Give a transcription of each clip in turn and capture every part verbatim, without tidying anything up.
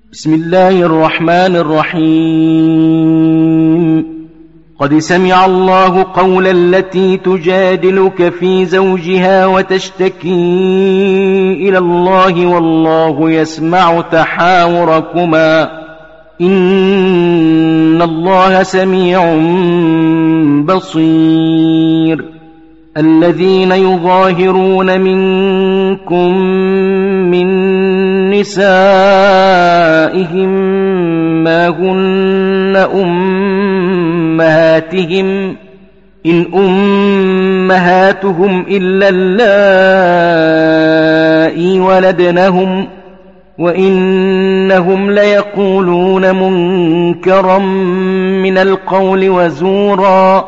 بسم الله الرحمن الرحيم. قد سمع الله قول التي تجادلك في زوجها وتشتكي إلى الله والله يسمع تحاوركما إن الله سميع بصير. الذين يظاهرون منكم من نسائهم ما هن أمهاتهم إن أمهاتهم إلا اللائي ولدنهم وإنهم ليقولون منكرا من القول وزورا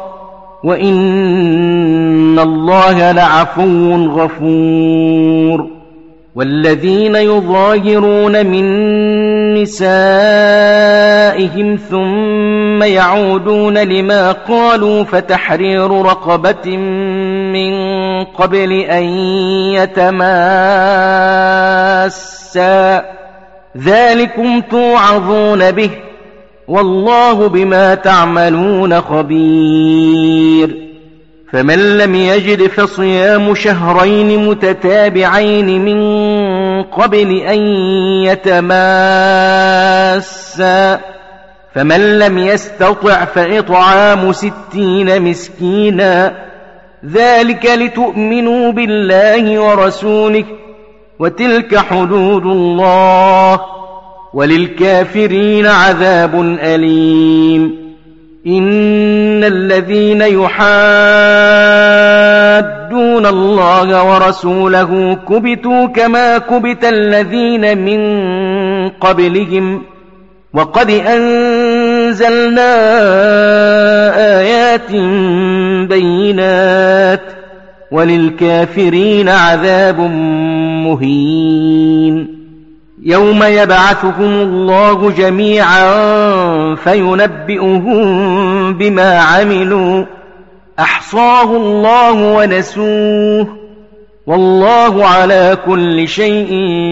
وإن الله لعفو غفور. والذين يظاهرون من نسائهم ثم يعودون لما قالوا فتحرير رقبة من قبل أن يتماسا ذلكم توعظون به والله بما تعملون خبير. فمن لم يجد فصيام شهرين متتابعين من قبل أن يتماسا فمن لم يستطع فإطعام ستين مسكينا ذلك لتؤمنوا بالله ورسوله وتلك حدود الله وللكافرين عذاب أليم. إن الذين يحادون الله ورسوله كبتوا كما كبت الذين من قبلهم وقد أنزلنا آيات بينات وللكافرين عذاب مهين. يوم يبعثهم الله جميعا فينبئهم بما عملوا أحصاه الله ونسوه والله على كل شيء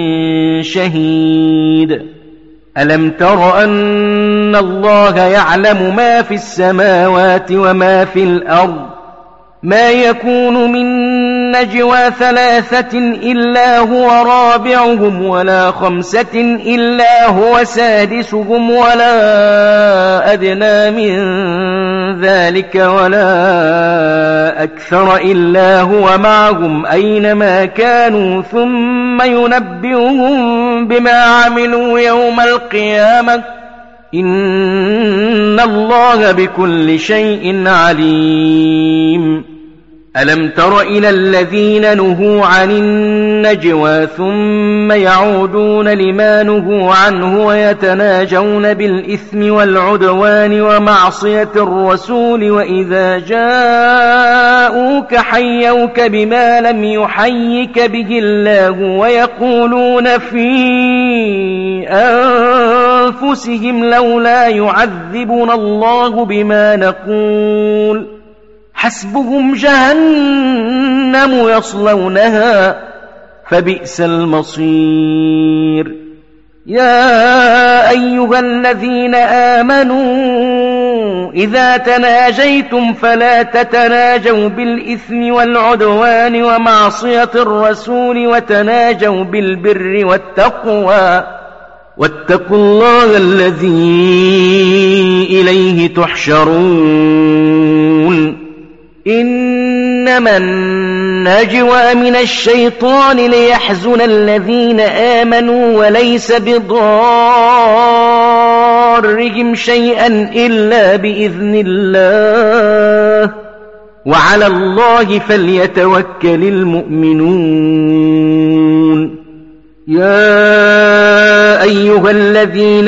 شهيد. ألم تر أن الله يعلم ما في السماوات وما في الأرض ما يكون من نجوى ثلاثة إلا هو رابعهم ولا خمسة إلا هو سادسهم ولا أدنى من ذلك ولا أكثر إلا هو معهم أينما كانوا ثم ينبئهم بما عملوا يوم القيامة إن الله بكل شيء عليم. ألم تر إلى الذين نهوا عن النجوى ثم يعودون لما نهوا عنه ويتناجون بالإثم والعدوان ومعصية الرسول وإذا جاءوك حيوك بما لم يحيك به الله ويقولون في أنفسهم لولا يعذبنا الله بما نقول حسبهم جهنم يصلونها فبئس المصير. يا أيها الذين آمنوا إذا تناجيتم فلا تتناجوا بالإثم والعدوان ومعصية الرسول وتناجوا بالبر والتقوى واتقوا الله الذي إليه تحشرون. إنما النجوى من الشيطان ليحزن الذين آمنوا وليس بضارهم شيئا إلا بإذن الله وعلى الله فليتوكل المؤمنون. يا أيها الذين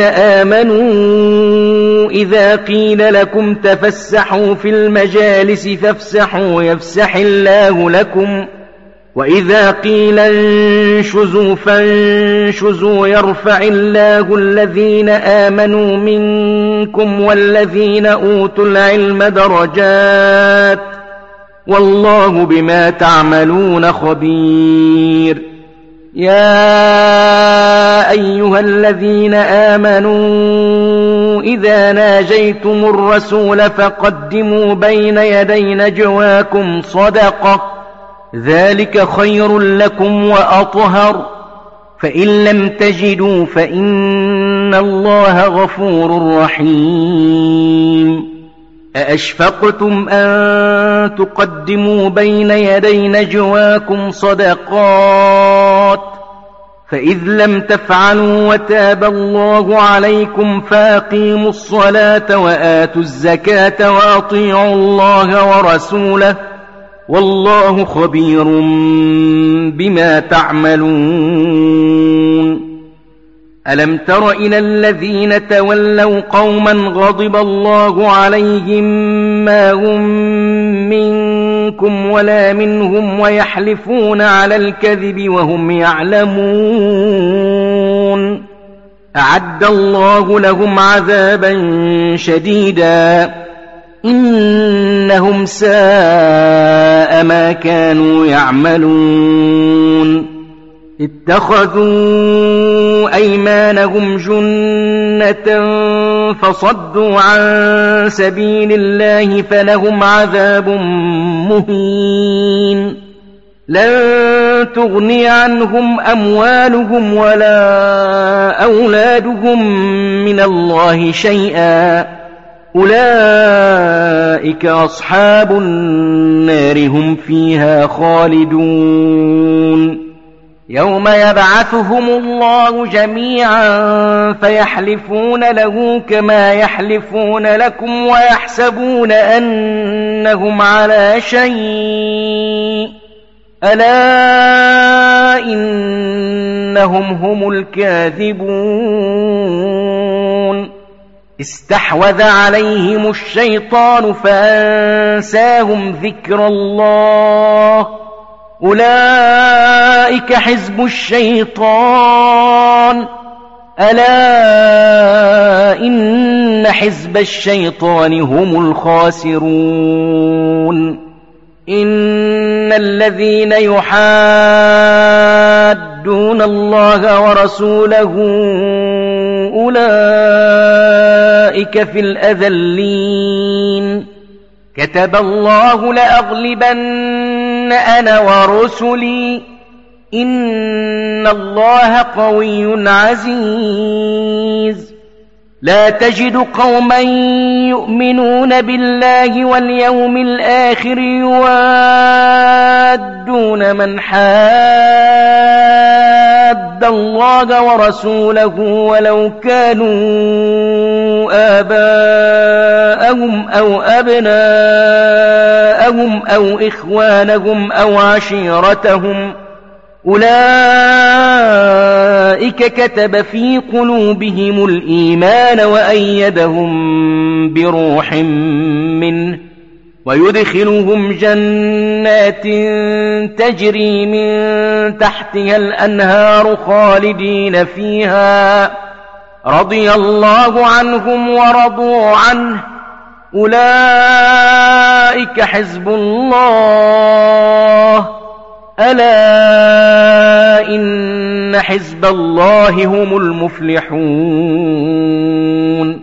آمنوا إذا قيل لكم تفسحوا في المجالس فافسحوا يفسح الله لكم وإذا قيل انشزوا فانشزوا يرفع الله الذين آمنوا منكم والذين أوتوا العلم درجات والله بما تعملون خبير. يا أيها الذين آمنوا إذا ناجيتم الرسول فقدموا بين يدي نجواكم صدقة ذلك خير لكم وأطهر فإن لم تجدوا فإن الله غفور رحيم أأشفقتم أن تقدموا بين يدي نجواكم صدقات فإذ لم تفعلوا وتاب الله عليكم فأقيموا الصلاة وآتوا الزكاة وأطيعوا الله ورسوله والله خبير بما تعملون ألم تر إلى الذين تولوا قوما غضب الله عليهم ما هم منكم ولا منهم ويحلفون على الكذب وهم يعلمون أعد الله لهم عذابا شديدا إنهم ساء ما كانوا يعملون اتخذوا أيمانهم جنة فصدوا عن سبيل الله فلهم عذاب مهين لن تغني عنهم أموالهم ولا أولادهم من الله شيئا أولئك أصحاب النار هم فيها خالدون يوم يبعثهم الله جميعا فيحلفون له كما يحلفون لكم ويحسبون أنهم على شيء ألا إنهم هم الكاذبون استحوذ عليهم الشيطان فأنساهم ذكر الله أولئك حزب الشيطان ألا إن حزب الشيطان هم الخاسرون إن الذين يحادون الله ورسوله أولئك في الأذلين كتب الله لأغلبن أنا ورسلي إن الله قوي عزيز لا تجد قوما يؤمنون بالله واليوم الآخر يوادون من حاد الله ورسوله ولو كانوا آباءهم أو أبناءهم أو إخوانهم أو عشيرتهم أولئك كتب في قلوبهم الإيمان وأيدهم بروح منه ويدخلهم جنات تجري من تحتها الأنهار خالدين فيها رضي الله عنهم ورضوا عنه أولئك حزب الله ألا إن حزب الله هم المفلحون